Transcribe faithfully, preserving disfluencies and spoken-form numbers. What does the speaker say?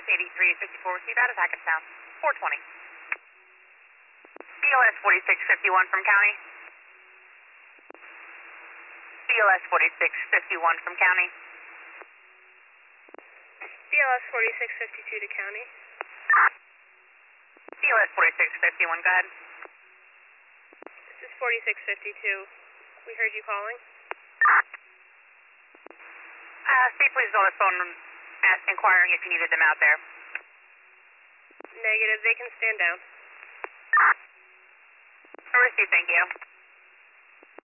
eighty-three fifty-four, receive out of Hackettstown, four twenty. B L S forty-six fifty-one from County. B L S forty-six fifty-one from County. B L S forty-six fifty-two to County. B L S forty-six fifty-one, go ahead. This is forty-six fifty-two. We heard you calling. Uh, State Police is on the phone ask, inquiring if you needed them out there. Negative, they can stand down. Receive, thank you.